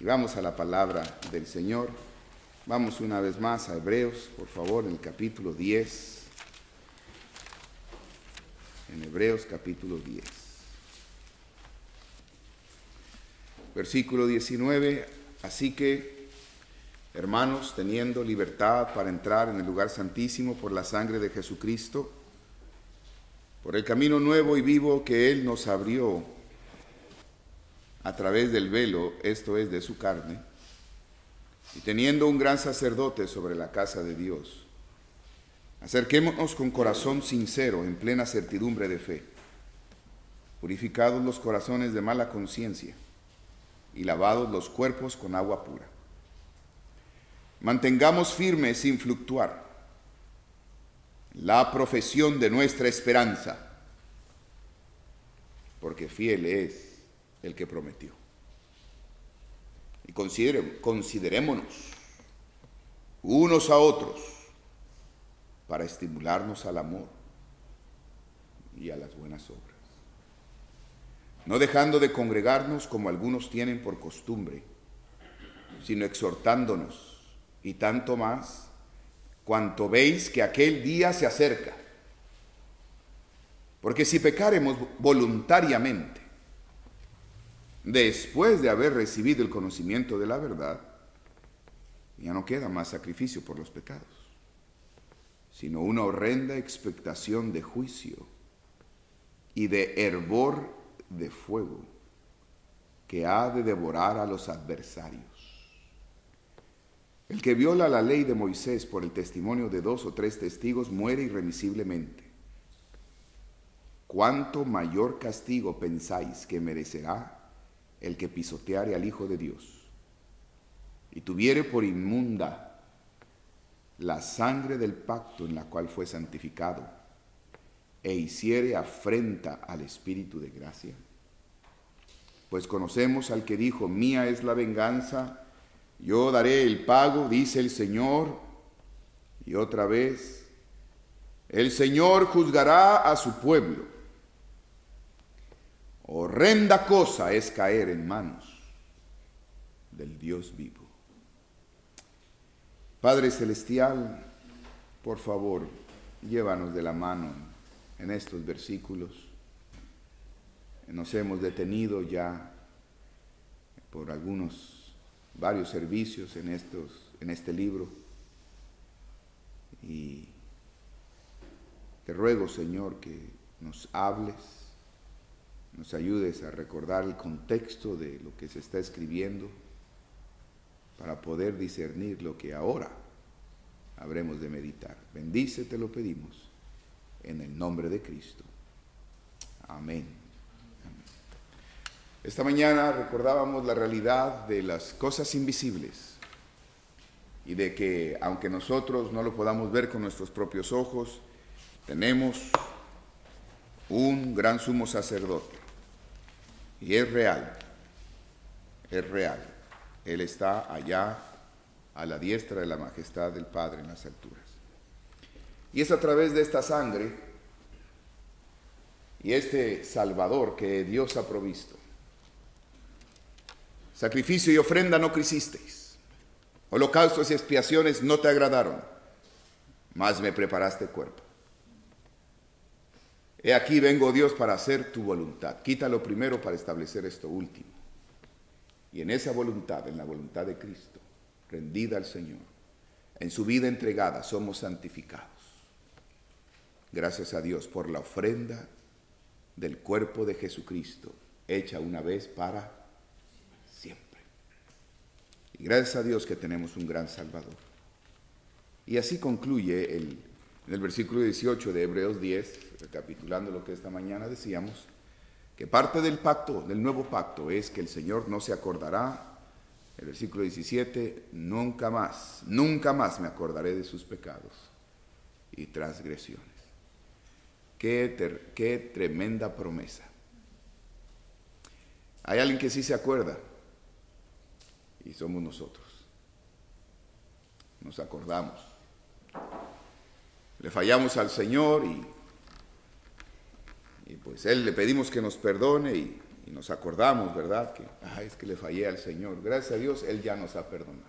Y vamos a la palabra del Señor. Vamos una vez más a Hebreos, por favor, en el capítulo 10. En Hebreos capítulo 10. Versículo 19. Así que, hermanos, teniendo libertad para entrar en el lugar santísimo por la sangre de Jesucristo, por el camino nuevo y vivo que Él nos abrió a través del velo, esto es, de su carne, y teniendo un gran sacerdote sobre la casa de Dios, acerquémonos con corazón sincero, en plena certidumbre de fe, purificados los corazones de mala conciencia y lavados los cuerpos con agua pura. Mantengamos firme sin fluctuar la profesión de nuestra esperanza, porque fiel es el que prometió. Y considerémonos unos a otros para estimularnos al amor y a las buenas obras, no dejando de congregarnos como algunos tienen por costumbre, sino exhortándonos, y tanto más cuanto veis que aquel día se acerca. Porque si pecaremos voluntariamente, después de haber recibido el conocimiento de la verdad, ya no queda más sacrificio por los pecados, sino una horrenda expectación de juicio y de hervor de fuego que ha de devorar a los adversarios. El que viola la ley de Moisés por el testimonio de 2 o 3 testigos muere irremisiblemente. ¿Cuánto mayor castigo pensáis que merecerá el que pisoteare al Hijo de Dios y tuviere por inmunda la sangre del pacto en la cual fue santificado e hiciere afrenta al Espíritu de gracia? Pues conocemos al que dijo: mía es la venganza, yo daré el pago, dice el Señor. Y otra vez, el Señor juzgará a su pueblo. Horrenda cosa es caer en manos del Dios vivo. Padre Celestial, por favor, llévanos de la mano en estos versículos. Nos hemos detenido ya por varios servicios en este libro, y te ruego, Señor, que nos hables, nos ayudes a recordar el contexto de lo que se está escribiendo para poder discernir lo que ahora habremos de meditar. Bendice, te lo pedimos, en el nombre de Cristo. Amén. Esta mañana recordábamos la realidad de las cosas invisibles y de que, aunque nosotros no lo podamos ver con nuestros propios ojos, tenemos un gran sumo sacerdote, y es real, es real. Él está allá a la diestra de la majestad del Padre en las alturas. Y es a través de esta sangre y este Salvador que Dios ha provisto. Sacrificio y ofrenda no quisisteis, holocaustos y expiaciones no te agradaron, mas me preparaste cuerpo. He aquí vengo, Dios, para hacer tu voluntad. Quita lo primero para establecer esto último. Y en esa voluntad, en la voluntad de Cristo, rendida al Señor, en su vida entregada, somos santificados. Gracias a Dios por la ofrenda del cuerpo de Jesucristo, hecha una vez para siempre. Y gracias a Dios que tenemos un gran Salvador. Y así concluye en el versículo 18 de Hebreos 10, recapitulando lo que esta mañana decíamos, que parte del pacto, del nuevo pacto, es que el Señor no se acordará. El versículo 17, nunca más me acordaré de sus pecados y transgresiones. Qué tremenda promesa. Hay alguien que sí se acuerda, y somos nosotros. Nos acordamos. Le fallamos al Señor y pues Él le pedimos que nos perdone, y y nos acordamos, ¿verdad? Que es que le fallé al Señor. Gracias a Dios, Él ya nos ha perdonado.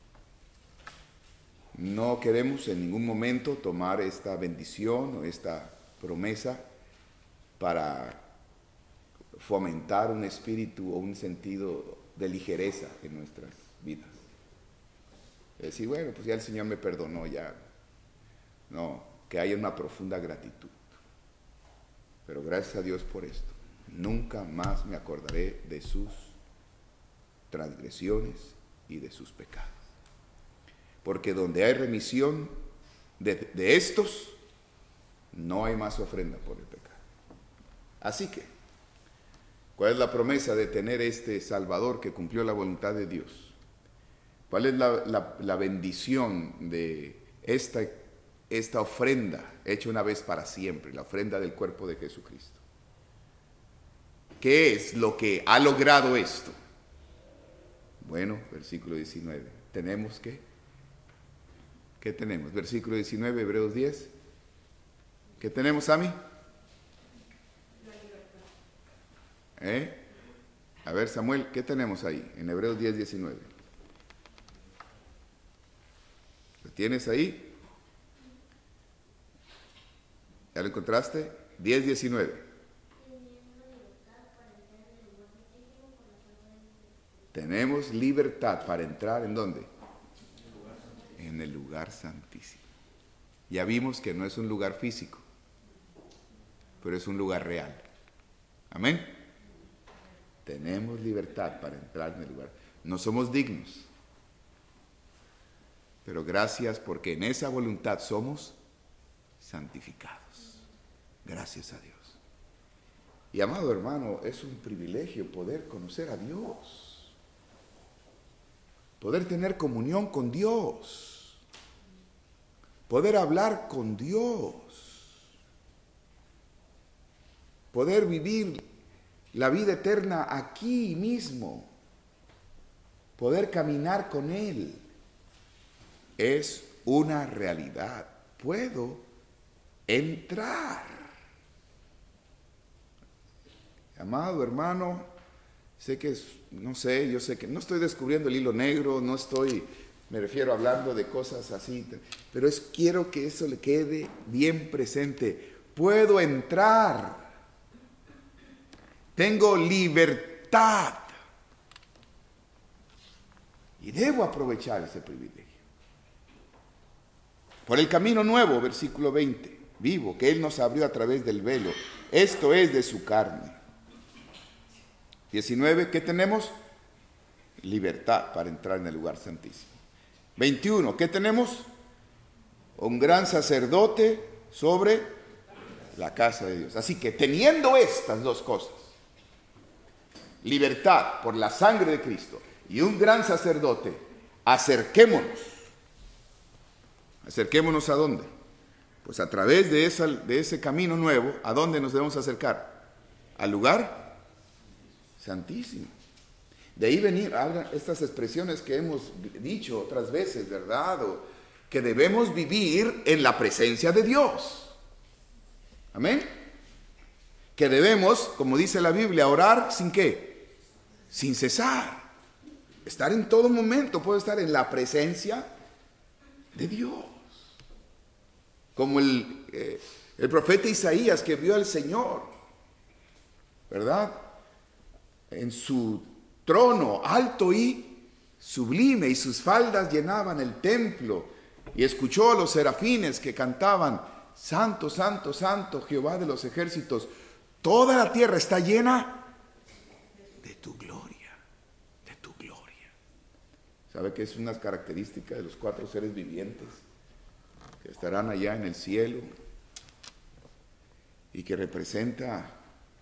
No queremos en ningún momento tomar esta bendición o esta promesa para fomentar un espíritu o un sentido de ligereza en nuestras vidas. Es decir, bueno, pues ya el Señor me perdonó, ya. No, que haya una profunda gratitud. Pero gracias a Dios por esto. Nunca más me acordaré de sus transgresiones y de sus pecados. Porque donde hay remisión de estos, no hay más ofrenda por el pecado. Así que, ¿cuál es la promesa de tener este Salvador que cumplió la voluntad de Dios? ¿Cuál es la bendición de esta ofrenda hecha una vez para siempre, la ofrenda del cuerpo de Jesucristo? ¿Qué es lo que ha logrado esto? Bueno, versículo 19. ¿Tenemos qué? ¿Qué tenemos? Versículo 19, Hebreos 10. ¿Qué tenemos, Ami? A ver, Samuel, ¿qué tenemos ahí? En Hebreos 10, 19. ¿Lo tienes ahí? ¿Ya lo encontraste? 10, 19. Tenemos libertad para entrar, ¿en dónde? En el lugar santísimo. Ya vimos que no es un lugar físico, pero es un lugar real. Amén. Tenemos libertad para entrar en el lugar. No somos dignos, pero gracias porque en esa voluntad somos santificados. Gracias a Dios. Y amado hermano, es un privilegio poder conocer a Dios. Poder tener comunión con Dios, poder hablar con Dios, poder vivir la vida eterna aquí mismo, poder caminar con Él, es una realidad. Puedo entrar. Amado hermano, sé que yo sé que no estoy descubriendo el hilo negro, me refiero hablando de cosas así, pero quiero que eso le quede bien presente. Puedo entrar, tengo libertad y debo aprovechar ese privilegio. Por el camino nuevo, versículo 20, vivo, que Él nos abrió a través del velo, esto es de su carne. 19, ¿qué tenemos? Libertad para entrar en el lugar santísimo. 21, ¿qué tenemos? Un gran sacerdote sobre la casa de Dios. Así que teniendo estas dos cosas, libertad por la sangre de Cristo y un gran sacerdote, acerquémonos. ¿Acerquémonos a dónde? Pues a través de ese camino nuevo, ¿a dónde nos debemos acercar? Al lugar santísimo. De ahí venir estas expresiones que hemos dicho otras veces, ¿verdad? Que debemos vivir en la presencia de Dios. Amén. Que debemos, como dice la Biblia, orar sin qué, sin cesar. Estar en todo momento, puedo estar en la presencia de Dios. Como el profeta Isaías que vio al Señor, ¿verdad? En su trono alto y sublime, y sus faldas llenaban el templo, y escuchó a los serafines que cantaban: Santo, santo, santo, Jehová de los ejércitos, toda la tierra está llena de tu gloria, de tu gloria. ¿Sabe que es una característica de los 4 seres vivientes que estarán allá en el cielo y que representa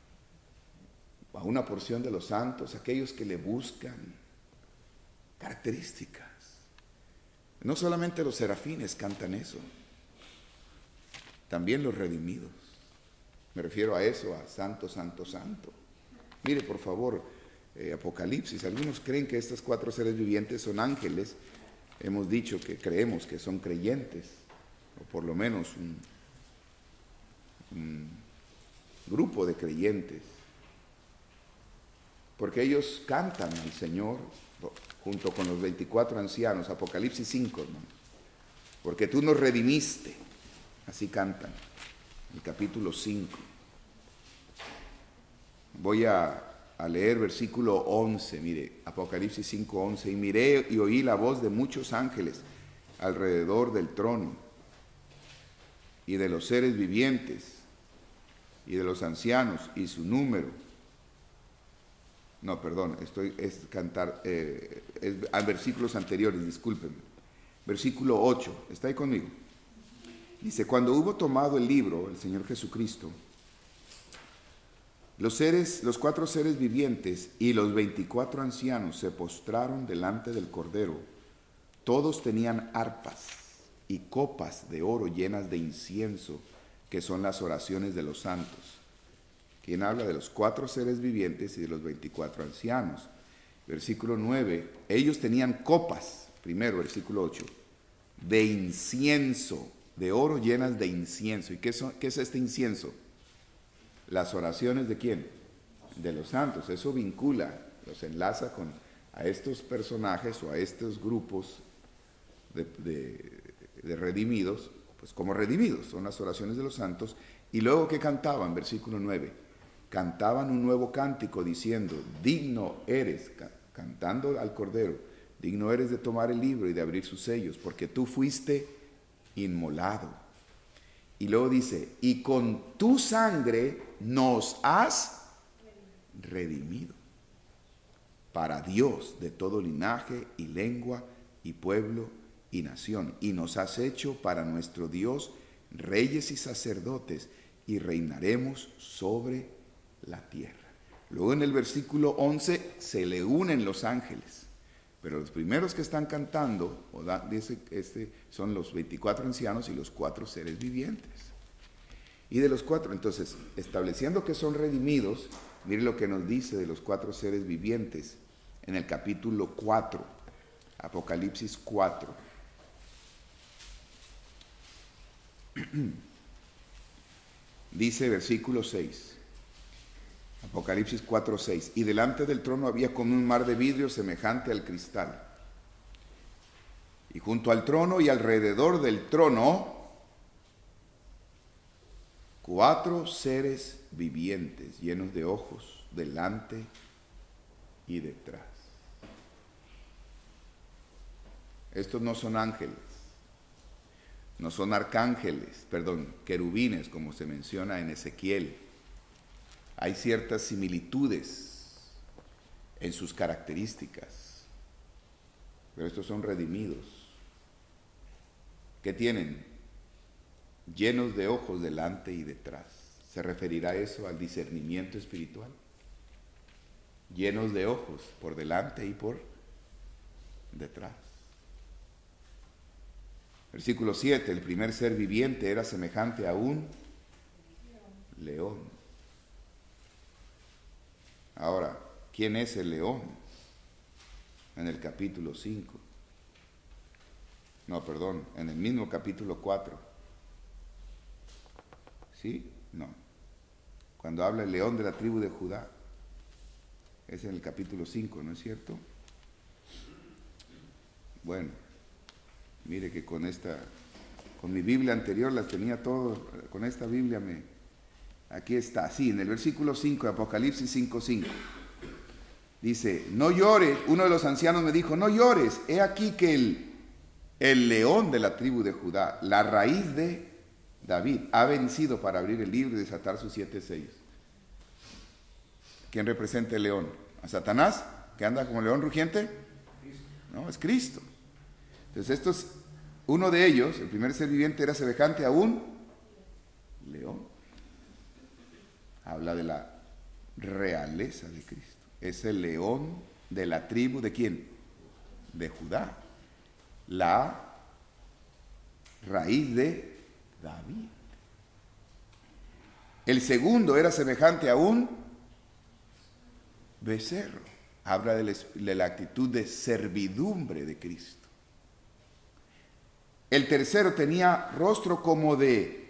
a una porción de los santos, aquellos que le buscan? Características. No solamente los serafines cantan eso, también los redimidos. Me refiero a eso, a santo, santo, santo. Mire, por favor, Apocalipsis. Algunos creen que estos 4 seres vivientes son ángeles. Hemos dicho que creemos que son creyentes, o por lo menos un grupo de creyentes. porque ellos cantan al Señor junto con los 24 ancianos, Apocalipsis 5, hermano. Porque tú nos redimiste, así cantan, el capítulo 5. Voy a leer versículo 11, mire, Apocalipsis 5, 11. Y miré y oí la voz de muchos ángeles alrededor del trono, y de los seres vivientes, y de los ancianos, y su número. No, perdón, es versículos anteriores, discúlpenme. Versículo 8, ¿está ahí conmigo? Dice, cuando hubo tomado el libro, el Señor Jesucristo, los 4 seres vivientes y los 24 ancianos se postraron delante del Cordero. Todos tenían arpas y copas de oro llenas de incienso, que son las oraciones de los santos. Quien habla de los 4 seres vivientes y de los 24 ancianos. Versículo 9, ellos tenían copas, primero, versículo 8, de incienso, de oro llenas de incienso. ¿Y qué es este incienso? Las oraciones ¿de quién? De los santos. Eso vincula, los enlaza a estos personajes o a estos grupos de redimidos, pues como redimidos, son las oraciones de los santos. Y luego, ¿qué cantaban? Versículo 9, cantaban un nuevo cántico diciendo, digno eres, cantando al Cordero, digno eres de tomar el libro y de abrir sus sellos, porque tú fuiste inmolado. Y luego dice, y con tu sangre nos has redimido para Dios de todo linaje y lengua y pueblo y nación. Y nos has hecho para nuestro Dios reyes y sacerdotes, y reinaremos sobre la tierra. Luego en el versículo 11 se le unen los ángeles. Pero los primeros que están cantando, son los 24 ancianos y los 4 seres vivientes. Y de los 4, entonces, estableciendo que son redimidos, mire lo que nos dice de los 4 seres vivientes en el capítulo 4, Apocalipsis 4. Dice versículo 6. Apocalipsis 4, 6. Y delante del trono había como un mar de vidrio semejante al cristal. Y junto al trono y alrededor del trono, 4 seres vivientes llenos de ojos delante y detrás. Estos no son ángeles, no son arcángeles, querubines, como se menciona en Ezequiel. Hay ciertas similitudes en sus características, pero estos son redimidos. ¿Qué tienen? Llenos de ojos delante y detrás. ¿Se referirá eso al discernimiento espiritual? Llenos de ojos por delante y por detrás. Versículo 7, el primer ser viviente era semejante a un león. Ahora, ¿quién es el león? En el capítulo 5. No, perdón, en el mismo capítulo 4. ¿Sí? No. Cuando habla el león de la tribu de Judá, es en el capítulo 5, ¿no es cierto? Bueno, mire que con mi Biblia anterior las tenía todo, con esta Biblia aquí está, sí, en el versículo 5 de Apocalipsis 5:5. Dice, no llores, uno de los ancianos me dijo, no llores, he aquí que el león de la tribu de Judá, la raíz de David, ha vencido para abrir el libro y desatar sus 7 sellos. ¿Quién representa el león? ¿A Satanás, que anda como león rugiente? No, es Cristo. Entonces uno de ellos, el primer ser viviente, era semejante a un león. Habla de la realeza de Cristo. Es el león de la tribu ¿de quién? De Judá. La raíz de David. El segundo era semejante a un becerro. Habla de la actitud de servidumbre de Cristo. El tercero tenía rostro como de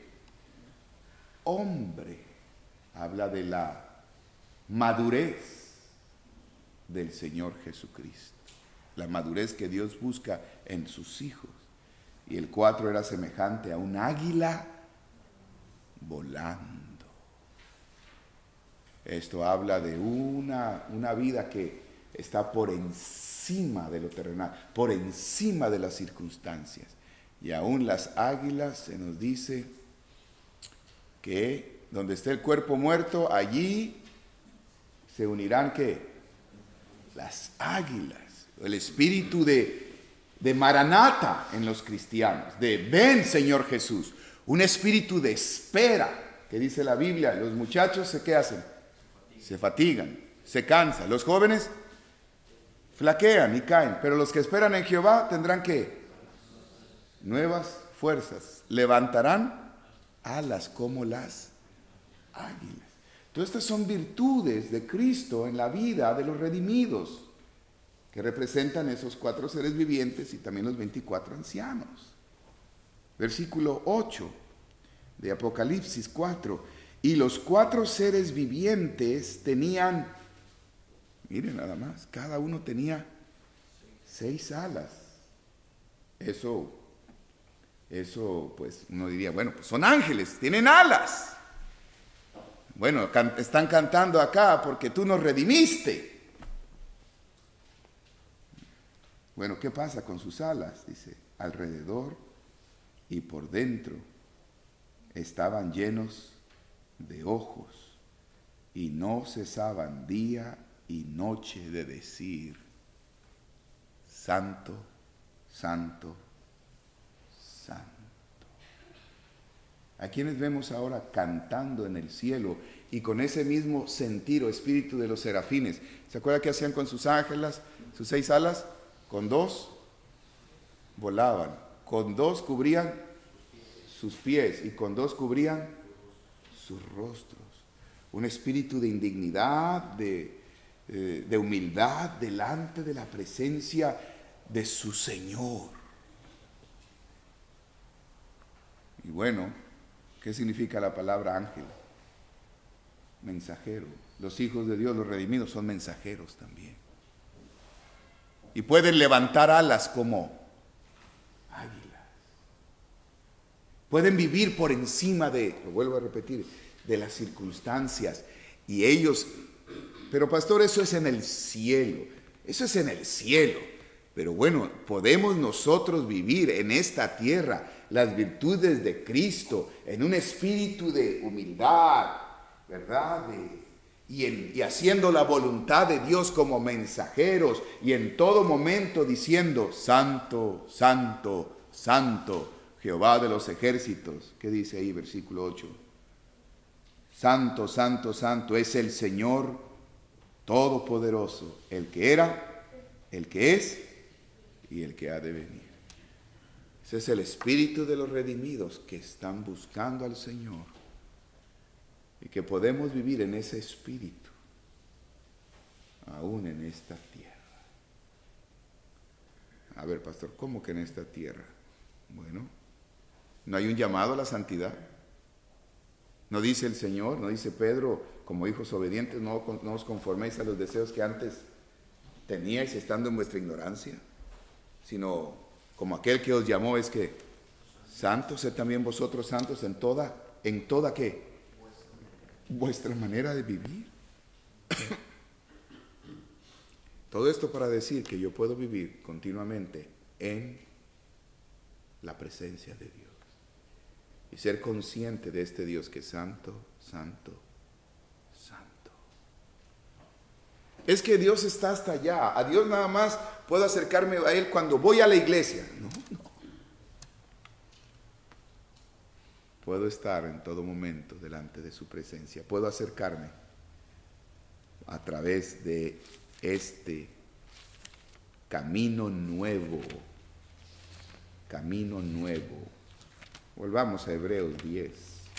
hombre. Habla de la madurez del Señor Jesucristo. La madurez que Dios busca en sus hijos. Y el 4 era semejante a un águila volando. Esto habla de una vida que está por encima de lo terrenal, por encima de las circunstancias. Y aún las águilas se nos dice que donde esté el cuerpo muerto, allí se unirán ¿qué? Las águilas. El espíritu de Maranata en los cristianos, de ven Señor Jesús. Un espíritu de espera, que dice la Biblia. Los muchachos, ¿qué hacen? Se fatigan, se cansan. Los jóvenes flaquean y caen, pero los que esperan en Jehová tendrán ¿qué? Nuevas fuerzas. Levantarán alas como las águilas. Todas estas son virtudes de Cristo en la vida de los redimidos, que representan esos 4 seres vivientes y también los 24 ancianos. Versículo 8 de Apocalipsis 4. Y los 4 seres vivientes tenían, miren nada más, cada uno tenía 6 alas. Eso pues uno diría, bueno, pues son ángeles, tienen alas. Bueno, están cantando acá porque tú nos redimiste. Bueno, ¿qué pasa con sus alas? Dice, alrededor y por dentro estaban llenos de ojos y no cesaban día y noche de decir, Santo, Santo, Santo. ¿A quienes vemos ahora cantando en el cielo y con ese mismo sentir o espíritu de los serafines? ¿Se acuerda qué hacían con sus ángelas, sus 6 alas? Con 2 volaban, con 2 cubrían sus pies y con 2 cubrían sus rostros. Un espíritu de indignidad, de humildad delante de la presencia de su Señor. Y bueno, ¿qué significa la palabra ángel? Mensajero. Los hijos de Dios, los redimidos, son mensajeros también. Y pueden levantar alas como águilas. Pueden vivir por encima lo vuelvo a repetir, de las circunstancias. Y ellos, pero pastor, eso es en el cielo. Eso es en el cielo. Pero bueno, podemos nosotros vivir en esta tierra las virtudes de Cristo en un espíritu de humildad, ¿verdad? Y haciendo la voluntad de Dios como mensajeros y en todo momento diciendo, Santo, Santo, Santo, Jehová de los ejércitos. ¿Qué dice ahí, versículo 8? Santo, Santo, Santo es el Señor Todopoderoso, el que era, el que es y el que ha de venir. Ese es el espíritu de los redimidos que están buscando al Señor y que podemos vivir en ese espíritu aún en esta tierra. A ver, pastor, ¿cómo que en esta tierra? Bueno, ¿no hay un llamado a la santidad? ¿No dice el Señor, no dice Pedro, como hijos obedientes, no os conforméis a los deseos que antes teníais estando en vuestra ignorancia? Sino como aquel que os llamó es que santos, sed también vosotros santos en toda ¿qué? Vuestra manera de vivir. Todo esto para decir que yo puedo vivir continuamente en la presencia de Dios y ser consciente de este Dios que es santo, santo, santo. Es que Dios está hasta allá. A Dios nada más puedo acercarme a Él cuando voy a la iglesia. No. Puedo estar en todo momento delante de su presencia. Puedo acercarme a través de este camino nuevo. Camino nuevo. Volvamos a Hebreos 10.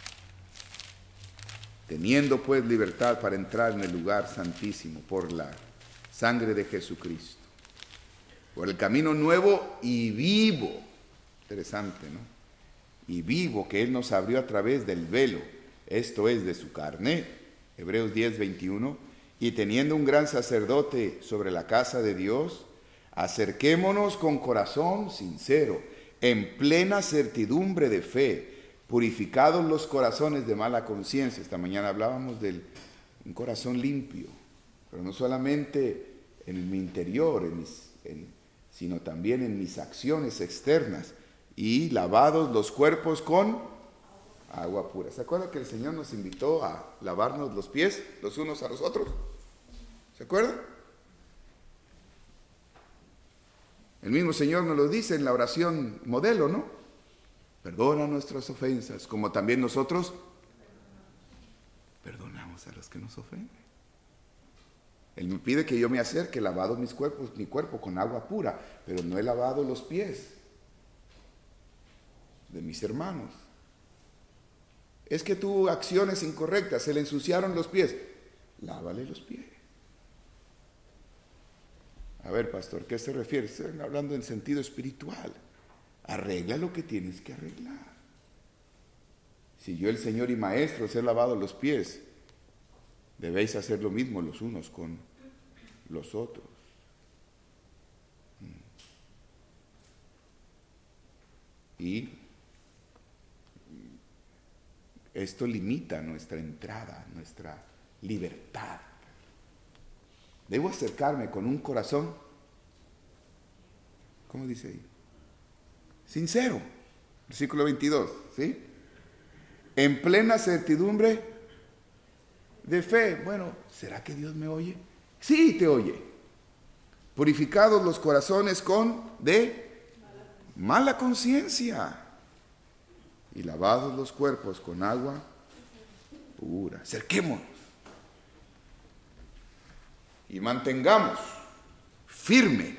Teniendo pues libertad para entrar en el lugar santísimo por la sangre de Jesucristo. Por el camino nuevo y vivo. Interesante, ¿no? Y vivo que Él nos abrió a través del velo. Esto es de su carne. Hebreos 10, 21. Y teniendo un gran sacerdote sobre la casa de Dios, acerquémonos con corazón sincero, en plena certidumbre de fe, purificados los corazones de mala conciencia. Esta mañana hablábamos de un corazón limpio, pero no solamente en mi interior, sino también en mis acciones externas, y lavados los cuerpos con agua pura. ¿Se acuerdan que el Señor nos invitó a lavarnos los pies los unos a los otros? ¿Se acuerdan? El mismo Señor nos lo dice en la oración modelo, ¿no? Perdona nuestras ofensas, como también nosotros perdonamos a los que nos ofenden. Él me pide que yo me acerque, lavado mi cuerpo con agua pura, pero no he lavado los pies de mis hermanos. Es que tuvo acciones incorrectas, se le ensuciaron los pies. Lávale los pies. A ver, pastor, ¿qué se refiere? Estoy hablando en sentido espiritual. Arregla lo que tienes que arreglar. Si yo, el Señor y Maestro, os he lavado los pies, debéis hacer lo mismo los unos con los otros. Y esto limita nuestra entrada, nuestra libertad. Debo acercarme con un corazón, ¿cómo dice ahí? Sincero. Versículo 22, ¿sí? En plena certidumbre de fe. Bueno, ¿será que Dios me oye? Sí, te oye. Purificados los corazones de mala conciencia y lavados los cuerpos con agua pura. Acerquémonos y mantengamos firme,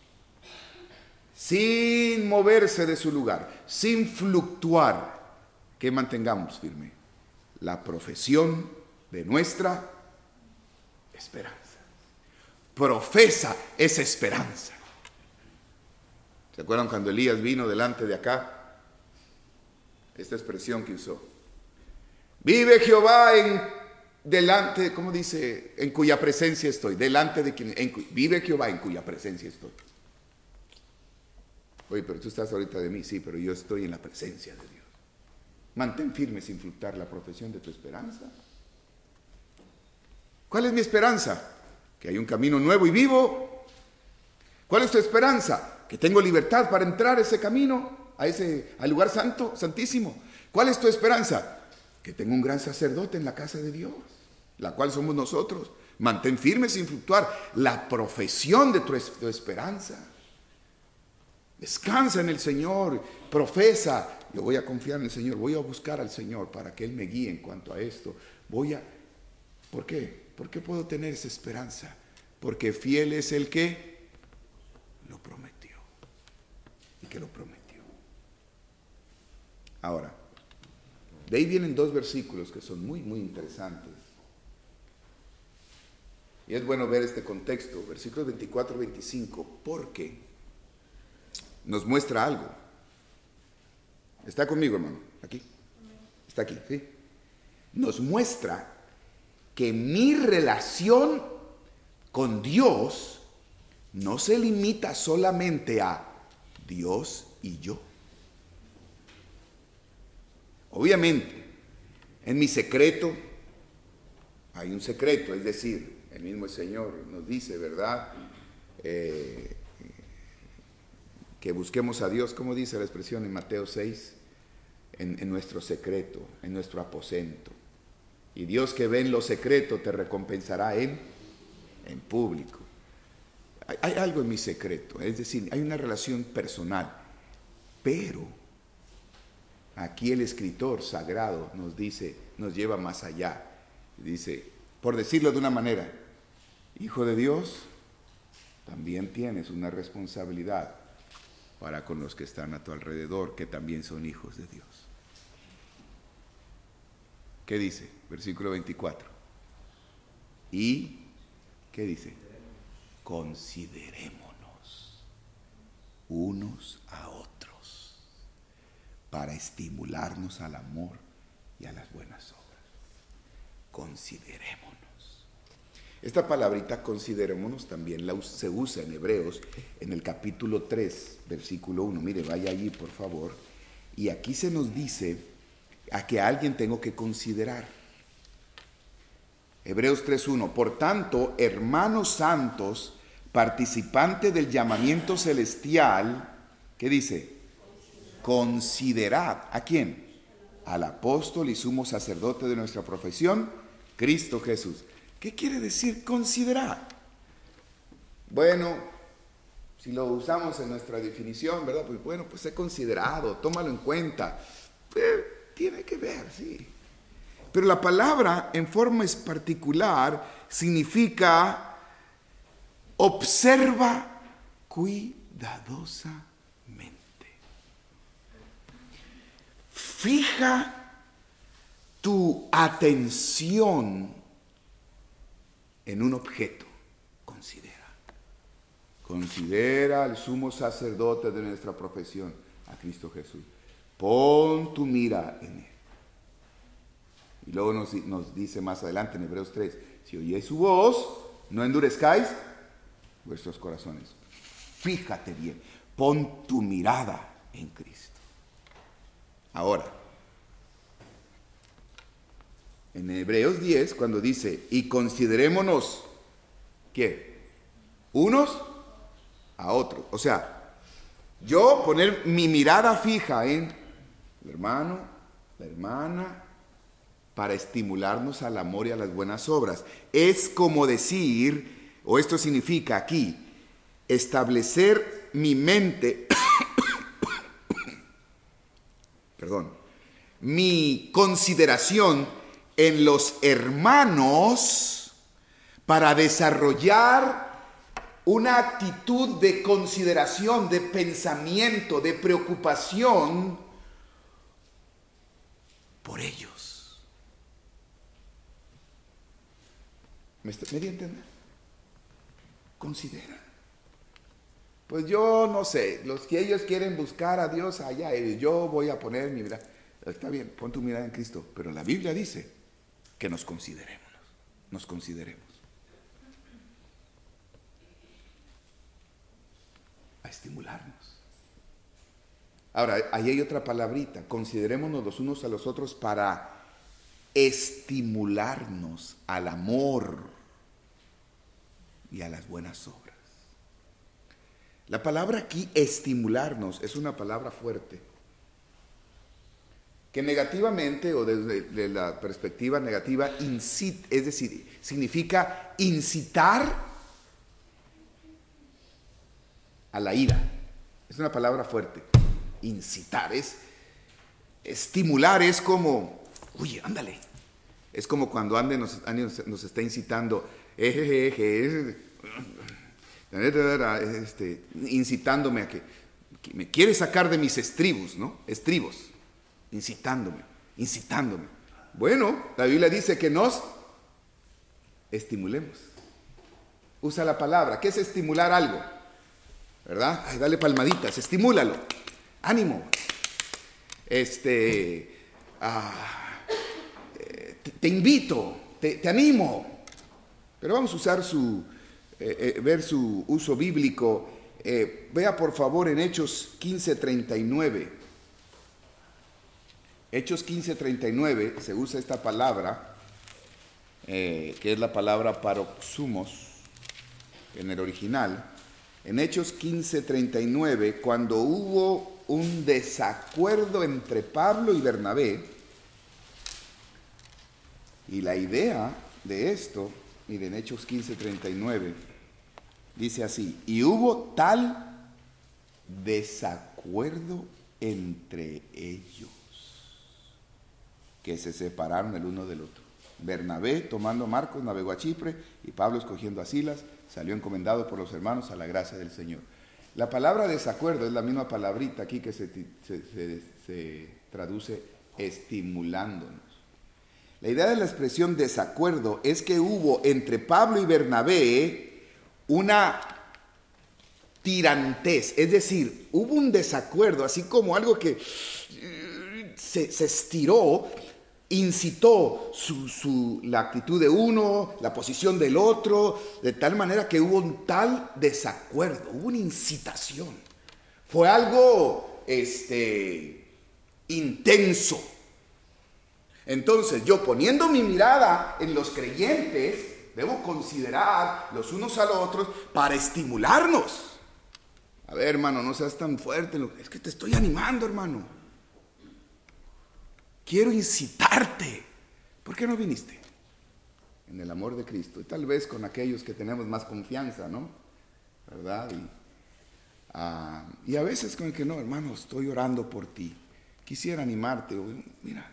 sin moverse de su lugar, sin fluctuar, que mantengamos firme la profesión de nuestra esperanza. Profesa esa esperanza. ¿Se acuerdan cuando Elías vino delante de acá? Esta expresión que usó. Vive Jehová delante, ¿cómo dice? En cuya presencia estoy. Delante de quien. Vive Jehová en cuya presencia estoy. Oye, pero tú estás ahorita de mí. Sí, pero yo estoy en la presencia de Dios. Mantén firme sin fluctuar la profesión de tu esperanza. ¿Cuál es mi esperanza? Que hay un camino nuevo y vivo. ¿Cuál es tu esperanza? Que tengo libertad para entrar a ese camino, al lugar santo, santísimo. ¿Cuál es tu esperanza? Que tengo un gran sacerdote en la casa de Dios, la cual somos nosotros. Mantén firme sin fluctuar la profesión de tu esperanza. Descansa en el Señor, profesa. Yo voy a confiar en el Señor, voy a buscar al Señor para que Él me guíe en cuanto a esto. ¿Por qué? ¿Por qué puedo tener esa esperanza? Porque fiel es el que lo prometió. Y que lo prometió. Ahora, de ahí vienen dos versículos que son muy, muy interesantes. Y es bueno ver este contexto, versículos 24 y 25, porque nos muestra algo. ¿Está conmigo, hermano? ¿Aquí? ¿Está aquí? ¿Sí? Nos muestra que mi relación con Dios no se limita solamente a Dios y yo. Obviamente, en mi secreto hay un secreto, es decir, el mismo Señor nos dice, ¿verdad? Que busquemos a Dios, como dice la expresión en Mateo 6, en nuestro secreto, en nuestro aposento. Y Dios que ve en lo secreto te recompensará en público. Hay algo en mi secreto, es decir, hay una relación personal, pero aquí el escritor sagrado nos dice, nos lleva más allá. Dice, por decirlo de una manera, hijo de Dios, también tienes una responsabilidad para con los que están a tu alrededor, que también son hijos de Dios. ¿Qué dice? Versículo 24. Y, ¿qué dice? Considerémonos unos a otros para estimularnos al amor y a las buenas obras. Considerémonos. Esta palabrita considerémonos también se usa en Hebreos en el capítulo 3, versículo 1. Mire, vaya allí por favor. Y aquí se nos dice a que alguien tengo que considerar. Hebreos 3:1. Por tanto, hermanos santos, participantes del llamamiento celestial, ¿qué dice? Considerad. ¿A quién? Al apóstol y sumo sacerdote de nuestra profesión, Cristo Jesús. ¿Qué quiere decir considerar? Bueno, si lo usamos en nuestra definición, ¿verdad? Pues bueno, pues he considerado, tómalo en cuenta. Tiene que ver, sí. Pero la palabra en forma particular significa observa cuidadosamente. Fija tu atención en un objeto. Considera al sumo sacerdote de nuestra profesión, a Cristo Jesús. Pon tu mira en él. Y luego nos dice más adelante en Hebreos 3, si oyeis su voz, no endurezcáis vuestros corazones. Fíjate bien, pon tu mirada en Cristo. Ahora, en Hebreos 10, cuando dice, y considerémonos, ¿qué? Unos a otros. O sea, yo poner mi mirada fija en el hermano, la hermana, para estimularnos al amor y a las buenas obras. Es como decir, o esto significa aquí, establecer mi mente, mi consideración en los hermanos para desarrollar una actitud de consideración, de pensamiento, de preocupación por ellos. ¿Me di a entender? Considera. Pues yo no sé, los que ellos quieren buscar a Dios allá, yo voy a poner mi mirada. Está bien, pon tu mirada en Cristo, pero la Biblia dice que nos consideremos. A estimularnos. Ahora, ahí hay otra palabrita, considerémonos los unos a los otros para estimularnos al amor y a las buenas obras. La palabra aquí, estimularnos, es una palabra fuerte, que negativamente, o desde la perspectiva negativa, incita, es decir, significa incitar a la ira. Es una palabra fuerte. Incitar, es estimular, es como, oye, ándale. Es como cuando Ande nos está incitando, incitándome a que me quiere sacar de mis estribos, ¿no? Estribos, incitándome. Bueno, la Biblia dice que nos estimulemos. Usa la palabra. ¿Qué es estimular algo? ¿Verdad? Ay, dale palmaditas, estimúlalo. Ánimo. Te invito, te animo. Pero vamos a usar ver su uso bíblico. Vea por favor en Hechos 15:39. Hechos 15:39 se usa esta palabra, que es la palabra paroxumos en el original. En Hechos 15:39, cuando hubo un desacuerdo entre Pablo y Bernabé, y la idea de esto, miren, Hechos 15:39, dice así, y hubo tal desacuerdo entre ellos, que se separaron el uno del otro. Bernabé, tomando a Marcos, navegó a Chipre, y Pablo, escogiendo a Silas, salió encomendado por los hermanos a la gracia del Señor. La palabra desacuerdo es la misma palabrita aquí que se traduce estimulándonos. La idea de la expresión desacuerdo es que hubo entre Pablo y Bernabé una tirantez, es decir, hubo un desacuerdo, así como algo que se estiró incitó la actitud de uno, la posición del otro, de tal manera que hubo un tal desacuerdo, hubo una incitación. Fue algo intenso. Entonces, yo poniendo mi mirada en los creyentes, debo considerar los unos a los otros para estimularnos. A ver, hermano, no seas tan fuerte. Es que te estoy animando, hermano. Quiero incitarte. ¿Por qué no viniste? En el amor de Cristo. Y tal vez con aquellos que tenemos más confianza, ¿no? ¿Verdad? Y a veces con el que no, hermano, estoy orando por ti. Quisiera animarte. Mira,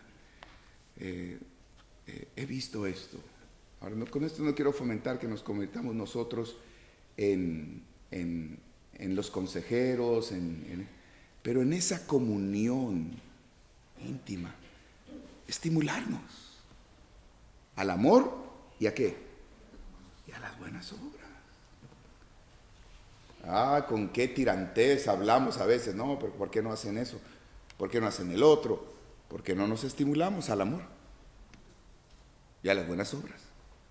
he visto esto. Ahora, con esto no quiero fomentar que nos convirtamos nosotros en los consejeros, pero en esa comunión íntima, estimularnos al amor y ¿a qué? Y a las buenas obras. Con qué tirantez hablamos a veces, no, pero ¿por qué no hacen eso? ¿Por qué no hacen el otro? ¿Por qué no nos estimulamos al amor y a las buenas obras?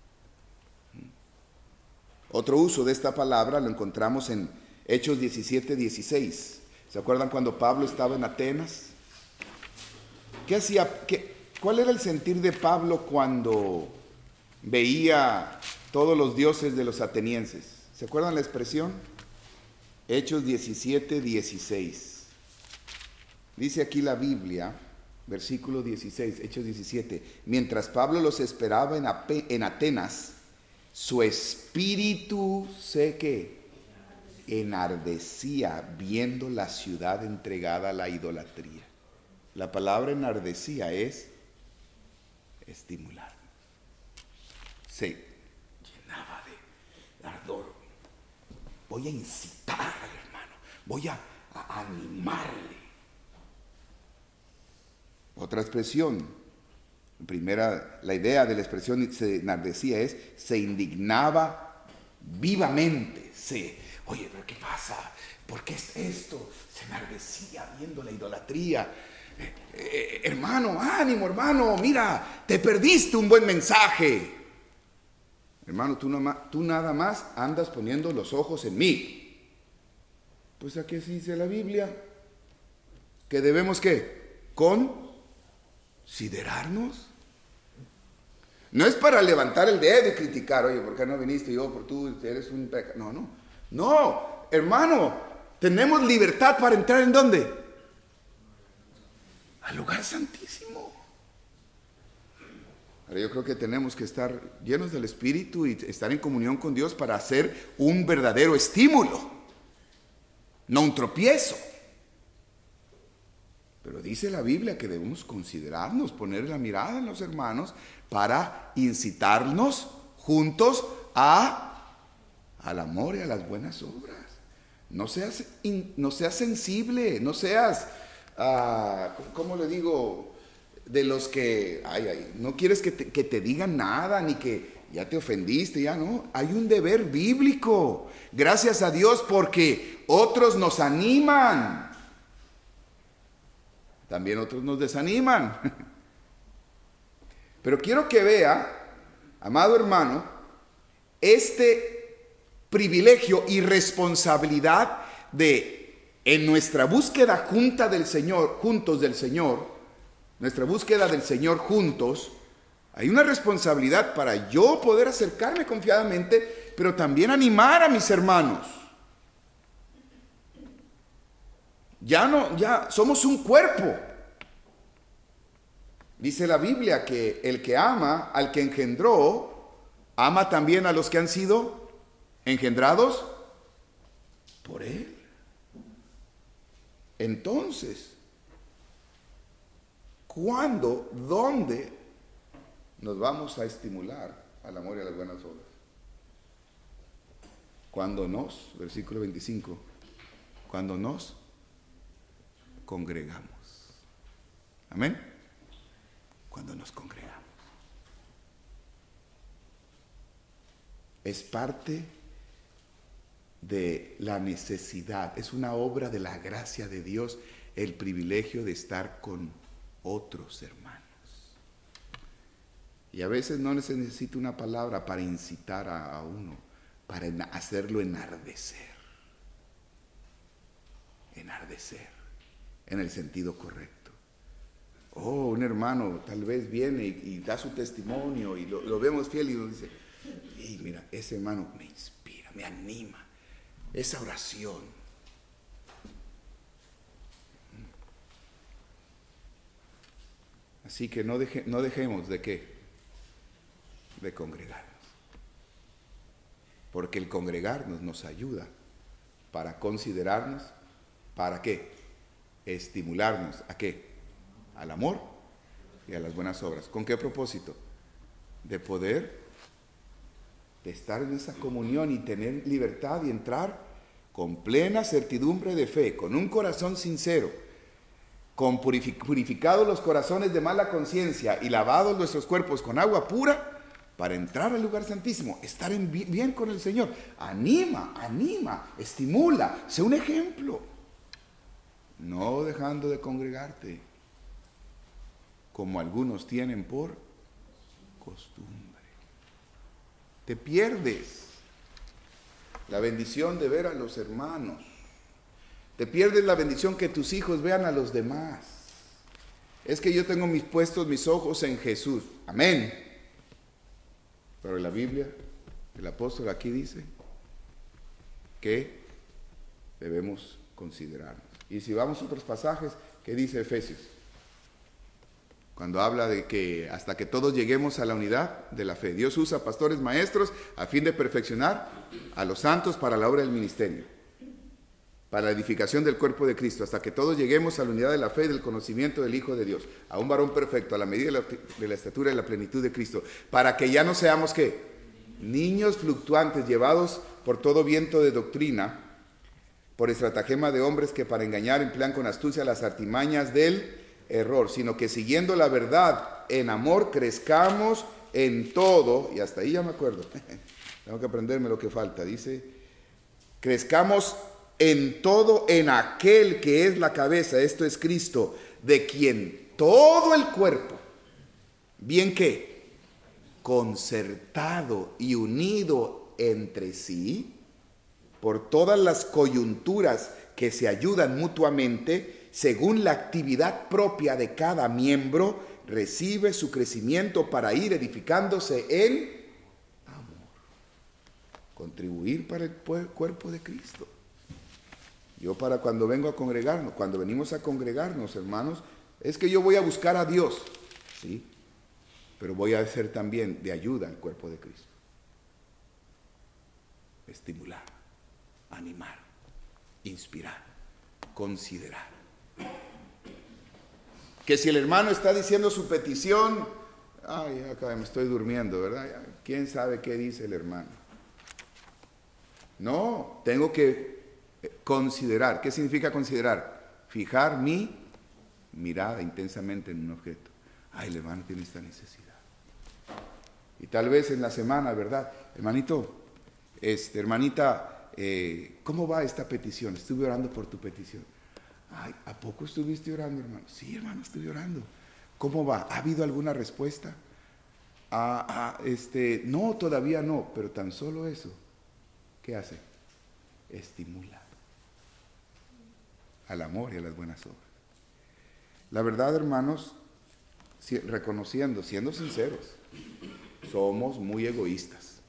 Otro uso de esta palabra lo encontramos en Hechos 17:16. ¿Se acuerdan cuando Pablo estaba en Atenas? ¿Qué hacía? ¿Cuál era el sentir de Pablo cuando veía todos los dioses de los atenienses? ¿Se acuerdan la expresión? Hechos 17:16. Dice aquí la Biblia, versículo 16, Hechos 17. Mientras Pablo los esperaba en Atenas, su espíritu enardecía viendo la ciudad entregada a la idolatría. La palabra enardecía es estimular. Se llenaba de ardor. Voy a incitar al hermano, voy a animarle. Otra expresión, primera, la idea de la expresión se enardecía es se indignaba vivamente. Oye, pero ¿qué pasa? ¿Por qué es esto? Se enardecía viendo la idolatría. Hermano, ánimo, hermano, mira, te perdiste un buen mensaje. Hermano, tú nada más andas poniendo los ojos en mí. Pues aquí dice la Biblia que debemos ¿qué? Considerarnos. No es para levantar el dedo y criticar, oye, ¿por qué no viniste? Yo, por tú eres un pecado. No, hermano, tenemos libertad para entrar ¿en dónde? Al lugar santísimo. Ahora yo creo que tenemos que estar llenos del Espíritu y estar en comunión con Dios para hacer un verdadero estímulo, no un tropiezo. Pero dice la Biblia que debemos considerarnos, poner la mirada en los hermanos para incitarnos juntos al amor y a las buenas obras. No seas sensible, no seas, ¿cómo le digo? De los que, no quieres que te digan nada, ni que ya te ofendiste, ya no. Hay un deber bíblico. Gracias a Dios porque otros nos animan. También otros nos desaniman. Pero quiero que vea, amado hermano, este privilegio y responsabilidad de, en nuestra búsqueda juntos del Señor, nuestra búsqueda del Señor juntos, hay una responsabilidad para yo poder acercarme confiadamente, pero también animar a mis hermanos. Ya somos un cuerpo. Dice la Biblia que el que ama al que engendró, ama también a los que han sido engendrados por él. Entonces, ¿cuándo, dónde nos vamos a estimular al amor y a las buenas obras? Versículo 25, cuando nos congregamos. Amén. Cuando nos congregamos. Es parte de la necesidad, es una obra de la gracia de Dios, el privilegio de estar con otros hermanos. Y a veces no se necesita una palabra para incitar a uno, para hacerlo enardecer. Enardecer, en el sentido correcto. Oh, un hermano tal vez viene y da su testimonio y lo vemos fiel y nos dice, y mira, ese hermano me inspira, me anima, esa oración. Así que no dejemos de qué, de congregarnos, porque el congregarnos nos ayuda para considerarnos, ¿para qué? Estimularnos, ¿a qué? Al amor y a las buenas obras. ¿Con qué propósito? De poder, de estar en esa comunión y tener libertad y entrar con plena certidumbre de fe, con un corazón sincero, con purificados los corazones de mala conciencia y lavados nuestros cuerpos con agua pura, para entrar al lugar santísimo, estar bien con el Señor. Anima, estimula, sé un ejemplo. No dejando de congregarte, como algunos tienen por costumbre. Te pierdes la bendición de ver a los hermanos. Te pierdes la bendición que tus hijos vean a los demás. Es que yo tengo puestos mis ojos en Jesús. Amén. Pero en la Biblia, el apóstol aquí dice que debemos considerarnos. Y si vamos a otros pasajes, ¿qué dice Efesios? Cuando habla de que hasta que todos lleguemos a la unidad de la fe. Dios usa pastores maestros a fin de perfeccionar a los santos para la obra del ministerio, para la edificación del cuerpo de Cristo, hasta que todos lleguemos a la unidad de la fe y del conocimiento del Hijo de Dios, a un varón perfecto, a la medida de la estatura y la plenitud de Cristo, para que ya no seamos, ¿qué? Niños fluctuantes, llevados por todo viento de doctrina, por estratagema de hombres que para engañar emplean con astucia las artimañas del error, sino que siguiendo la verdad en amor crezcamos en todo, y hasta ahí ya me acuerdo, tengo que aprenderme lo que falta, dice, crezcamos en todo en aquel que es la cabeza, esto es Cristo, de quien todo el cuerpo, bien que concertado y unido entre sí, por todas las coyunturas que se ayudan mutuamente, según la actividad propia de cada miembro, recibe su crecimiento para ir edificándose en amor. Contribuir para el cuerpo de Cristo. Yo para cuando vengo a congregarnos, cuando venimos a congregarnos, hermanos, es que yo voy a buscar a Dios, ¿sí? Pero voy a ser también de ayuda al cuerpo de Cristo. Estimular, animar, inspirar, considerar. Que si el hermano está diciendo su petición, ay, acá me estoy durmiendo, ¿verdad? ¿Quién sabe qué dice el hermano? No, tengo que considerar. ¿Qué significa considerar? Fijar mi mirada intensamente en un objeto. Ay, el hermano tiene esta necesidad. Y tal vez en la semana, ¿verdad? Hermanito, hermanita, ¿cómo va esta petición? Estuve orando por tu petición. Ay, ¿a poco estuviste orando, hermano? Sí, hermano, estuve orando. ¿Cómo va? ¿Ha habido alguna respuesta? No, todavía no, pero tan solo eso, ¿qué hace? Estimula al amor y a las buenas obras. La verdad, hermanos, reconociendo, siendo sinceros, somos muy egoístas.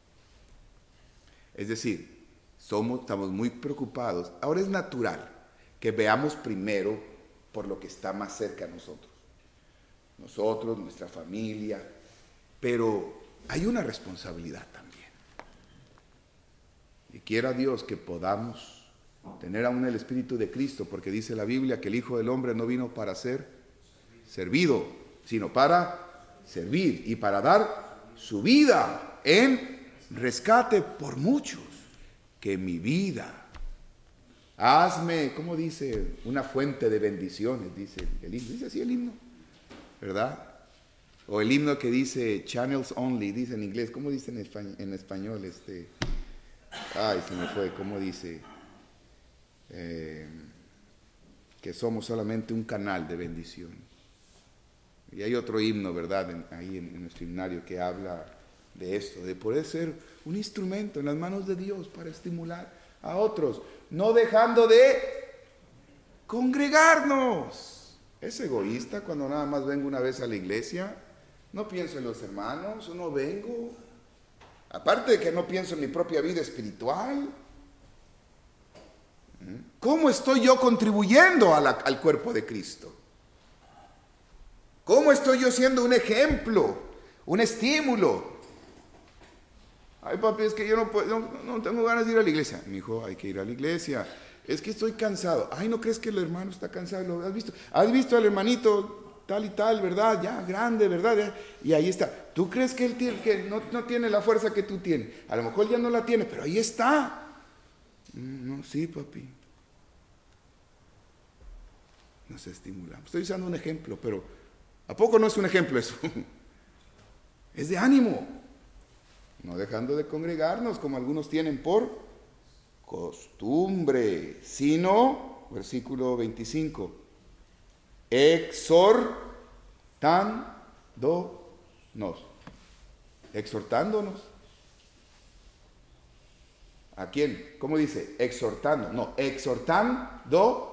Es decir, estamos muy preocupados. Ahora es natural que veamos primero por lo que está más cerca a nosotros. Nosotros, nuestra familia, pero hay una responsabilidad también. Y quiera Dios que podamos tener aún el Espíritu de Cristo, porque dice la Biblia que el Hijo del Hombre no vino para ser servido, sino para servir y para dar su vida en rescate por muchos. Que mi vida hazme, ¿cómo dice? Una fuente de bendiciones, dice el himno. Dice así el himno, ¿verdad? O el himno que dice channels only, dice en inglés. ¿Cómo dice en español? Ay, se me fue. ¿Cómo dice? Que somos solamente un canal de bendición. Y hay otro himno, ¿verdad?, ahí en nuestro himnario que habla de esto, de poder ser un instrumento en las manos de Dios para estimular a otros, no dejando de congregarnos. Es egoísta cuando nada más vengo una vez a la iglesia, no pienso en los hermanos, o no vengo. Aparte de que no pienso en mi propia vida espiritual, ¿cómo estoy yo contribuyendo al cuerpo de Cristo? ¿Cómo estoy yo siendo un ejemplo, un estímulo? Ay, papi, es que yo no tengo ganas de ir a la iglesia. Mi hijo, hay que ir a la iglesia. Es que estoy cansado. Ay, ¿no crees que el hermano está cansado? ¿Lo has visto? ¿Has visto al hermanito tal y tal, verdad? Ya, grande, ¿verdad? Y ahí está. ¿Tú crees que él que no tiene la fuerza que tú tienes? A lo mejor ya no la tiene, pero ahí está. No, sí, papi. Nos estimulamos. Estoy usando un ejemplo, pero ¿a poco no es un ejemplo eso? Es de ánimo. No dejando de congregarnos como algunos tienen por costumbre, sino, versículo 25, exhortándonos. ¿A quién? ¿Cómo dice? Exhortando. No, exhortándonos.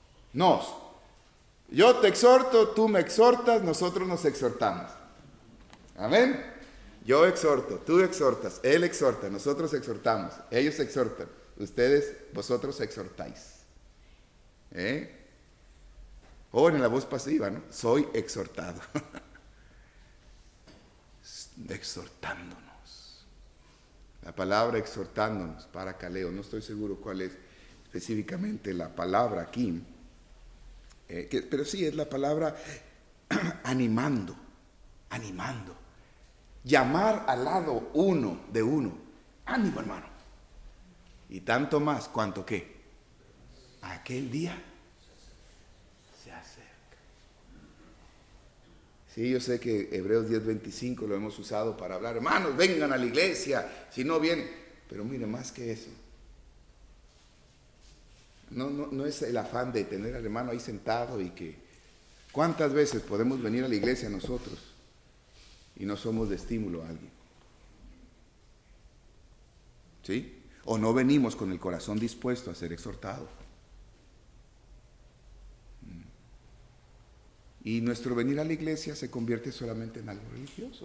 Yo te exhorto, tú me exhortas, nosotros nos exhortamos. Amén. Yo exhorto, tú exhortas, él exhorta, nosotros exhortamos, ellos exhortan, vosotros exhortáis. O en la voz pasiva, ¿no? Soy exhortado. Exhortándonos. La palabra exhortándonos, paracaleo, no estoy seguro cuál es específicamente la palabra aquí, pero sí es la palabra animando. Llamar al lado uno de uno. Ánimo, hermano. Y tanto más cuanto que aquel día se acerca. Sí, yo sé que Hebreos 10:25 lo hemos usado para hablar. Hermanos, vengan a la iglesia. Si no vienen. Pero mire, más que eso. No es el afán de tener al hermano ahí sentado y que... ¿Cuántas veces podemos venir a la iglesia nosotros y no somos de estímulo a alguien? ¿Sí? O no venimos con el corazón dispuesto a ser exhortado. Y nuestro venir a la iglesia se convierte solamente en algo religioso.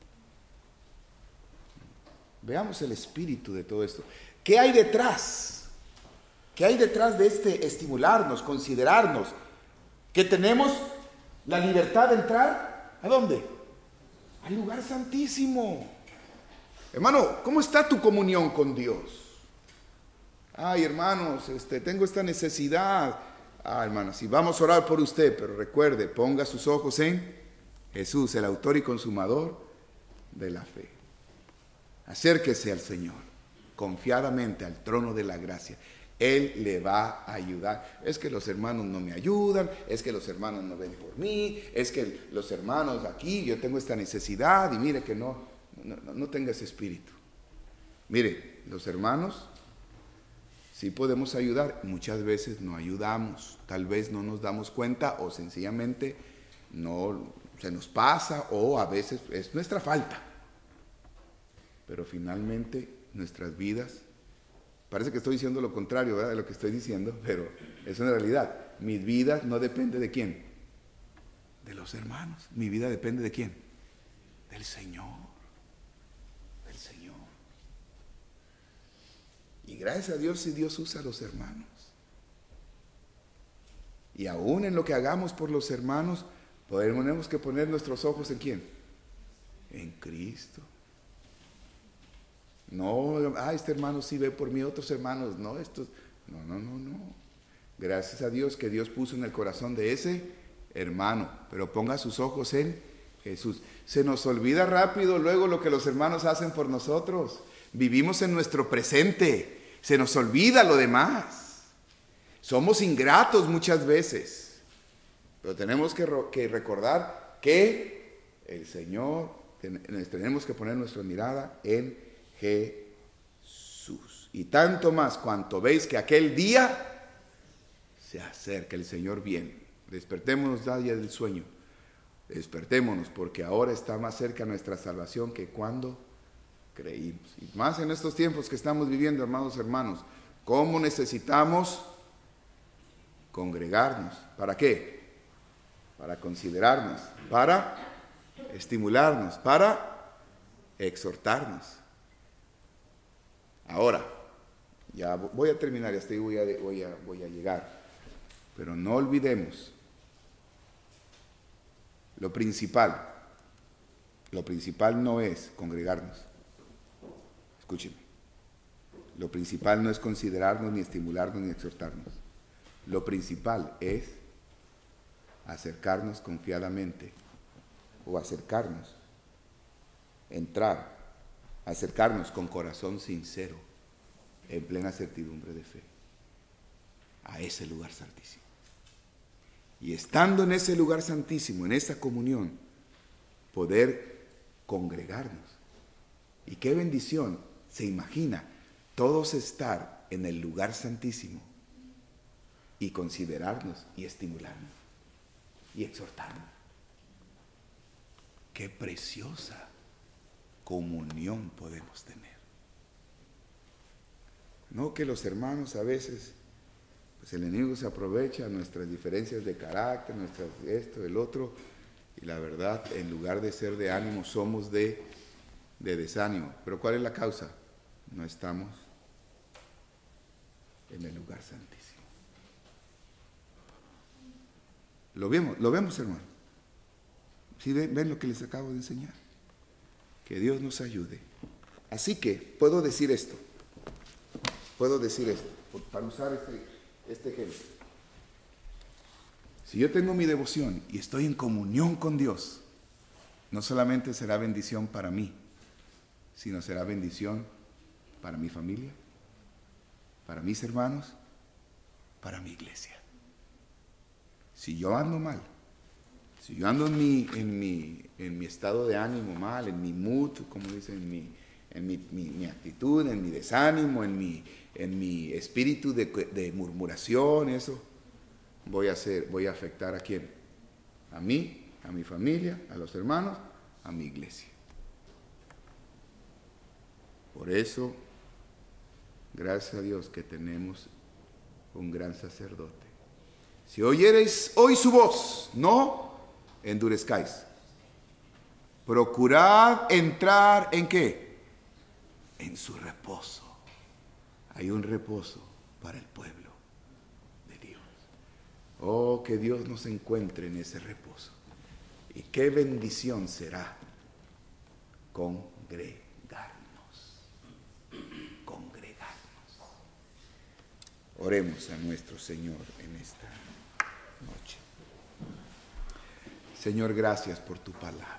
Veamos el espíritu de todo esto. ¿Qué hay detrás? ¿Qué hay detrás de este estimularnos, considerarnos? Que tenemos la libertad de entrar, ¿a dónde? Al lugar santísimo. Hermano, ¿cómo está tu comunión con Dios? Ay, hermanos, tengo esta necesidad. Hermanos, si vamos a orar por usted, pero recuerde, ponga sus ojos en Jesús, el autor y consumador de la fe. Acérquese al Señor, confiadamente al trono de la gracia. Él le va a ayudar. Es que los hermanos no me ayudan, es que los hermanos no ven por mí, es que los hermanos aquí, yo tengo esta necesidad y mire que no tenga ese espíritu. Mire, los hermanos sí podemos ayudar, muchas veces no ayudamos, tal vez no nos damos cuenta o sencillamente no se nos pasa o a veces es nuestra falta. Pero finalmente nuestras vidas, parece que estoy diciendo lo contrario, ¿verdad?, de lo que estoy diciendo, pero es una realidad. Mi vida no depende de quién, de los hermanos. Mi vida depende de quién, del Señor, del Señor. Y gracias a Dios si Dios usa a los hermanos. Y aún en lo que hagamos por los hermanos, tenemos que poner nuestros ojos en quién, en Cristo. No, este hermano sí ve por mí, otros hermanos no, no. Gracias a Dios que Dios puso en el corazón de ese hermano, pero ponga sus ojos en Jesús. Se nos olvida rápido luego lo que los hermanos hacen por nosotros. Vivimos en nuestro presente, se nos olvida lo demás. Somos ingratos muchas veces, pero tenemos que recordar que el Señor, tenemos que poner nuestra mirada en Jesús. Y tanto más cuanto veis que aquel día se acerca, el Señor viene. Despertémonos ya del sueño. Despertémonos, porque ahora está más cerca nuestra salvación que cuando creímos. Y más en estos tiempos que estamos viviendo, amados hermanos, ¿cómo necesitamos congregarnos? ¿Para qué? Para considerarnos, para estimularnos, para exhortarnos. Ahora, ya voy a terminar, hasta ahí voy a llegar. Pero no olvidemos lo principal no es congregarnos. Escúcheme. Lo principal no es considerarnos, ni estimularnos, ni exhortarnos. Lo principal es acercarnos confiadamente, o acercarnos, acercarnos con corazón sincero, en plena certidumbre de fe, a ese lugar santísimo. Y estando en ese lugar santísimo, en esa comunión, poder congregarnos. Y qué bendición, se imagina, todos estar en el lugar santísimo y considerarnos y estimularnos y exhortarnos. Qué preciosa comunión podemos tener. No que los hermanos a veces, pues el enemigo se aprovecha de nuestras diferencias de carácter, nuestras esto, el otro, y la verdad, en lugar de ser de ánimo, somos de desánimo. Pero ¿cuál es la causa? No estamos en el lugar santísimo. Lo vemos, hermano. ¿Sí ven lo que les acabo de enseñar? Que Dios nos ayude. Así que puedo decir esto, para usar este ejemplo. Si yo tengo mi devoción y estoy en comunión con Dios, no solamente será bendición para mí, sino será bendición para mi familia, para mis hermanos, para mi iglesia. Si yo ando mal, si yo ando en mi estado de ánimo mal, en mi mood, como dicen, en mi actitud, en mi desánimo, en mi espíritu de murmuración, eso, voy a afectar ¿a quién? A mí, a mi familia, a los hermanos, a mi iglesia. Por eso, gracias a Dios que tenemos un gran sacerdote. Si oyereis hoy su voz, no endurezcáis. Procurad entrar ¿en qué? En su reposo. Hay un reposo para el pueblo de Dios. Oh, que Dios nos encuentre en ese reposo. Y qué bendición será congregarnos. Oremos a nuestro Señor en esta noche. Señor, gracias por tu palabra.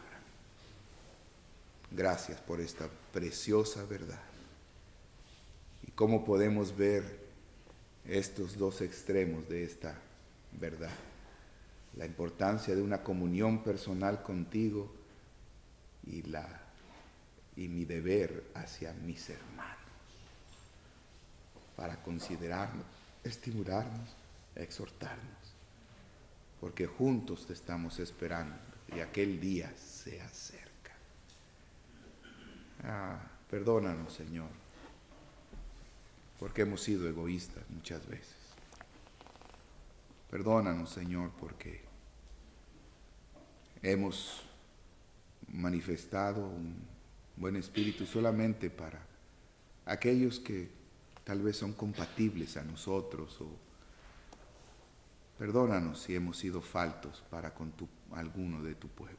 Gracias por esta preciosa verdad. Y cómo podemos ver estos dos extremos de esta verdad. La importancia de una comunión personal contigo y mi deber hacia mis hermanos. Para considerarnos, estimularnos, exhortarnos. Porque juntos te estamos esperando y aquel día se acerca. Perdónanos, Señor, porque hemos sido egoístas muchas veces. Perdónanos, Señor, porque hemos manifestado un buen espíritu solamente para aquellos que tal vez son compatibles a nosotros, o perdónanos si hemos sido faltos para con alguno de tu pueblo.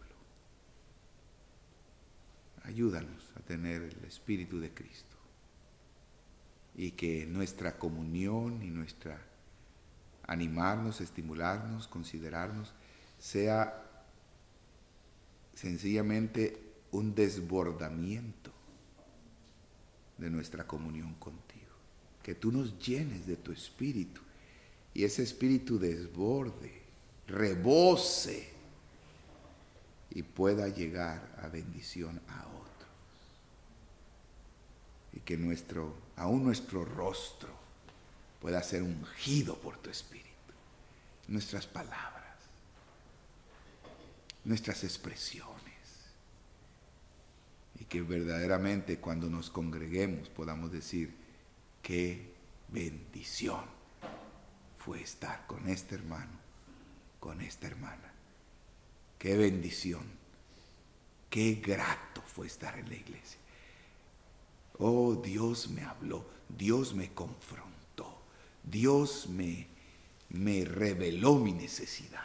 Ayúdanos a tener el Espíritu de Cristo y que nuestra comunión y nuestra animarnos, estimularnos, considerarnos, sea sencillamente un desbordamiento de nuestra comunión contigo. Que tú nos llenes de tu Espíritu y ese Espíritu desborde, rebose y pueda llegar a bendición a otros. Y que aún nuestro rostro pueda ser ungido por tu Espíritu. Nuestras palabras. nuestras expresiones. Y que verdaderamente cuando nos congreguemos podamos decir, qué bendición fue estar con este hermano, con esta hermana. Qué bendición, qué grato fue estar en la iglesia. Oh, Dios me habló, Dios me confrontó, Dios me reveló mi necesidad.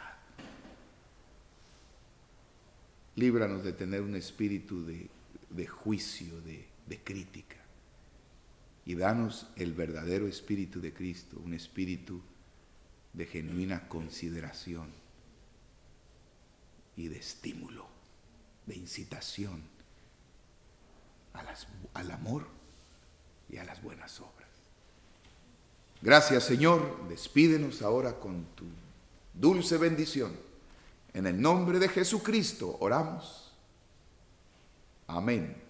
Líbranos de tener un espíritu de juicio, de crítica. Y danos el verdadero espíritu de Cristo, un espíritu de genuina consideración y de estímulo, de incitación al amor y a las buenas obras. Gracias, Señor. Despídenos ahora con tu dulce bendición. En el nombre de Jesucristo oramos. Amén.